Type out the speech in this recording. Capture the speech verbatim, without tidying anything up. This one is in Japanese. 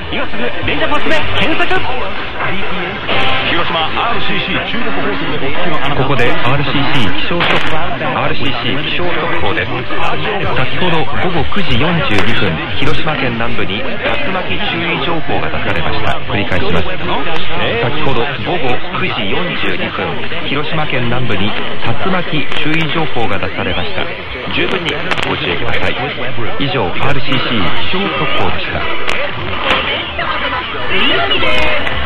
今すぐレジャパスで検索。広島 アールシーシー 中国放送でお聞きのあなた、 ここで アールシーシー 気象速報 アールシーシー 気象速報です。先ほどごごくじよんじゅうにふん、広島県南部に竜巻注意情報が出されました。繰り返します。先ほどごごくじよんじゅうにふん、広島県南部に竜巻注意情報が出されました。十分にご注意ください。以上 アールシーシー 気象速報でした。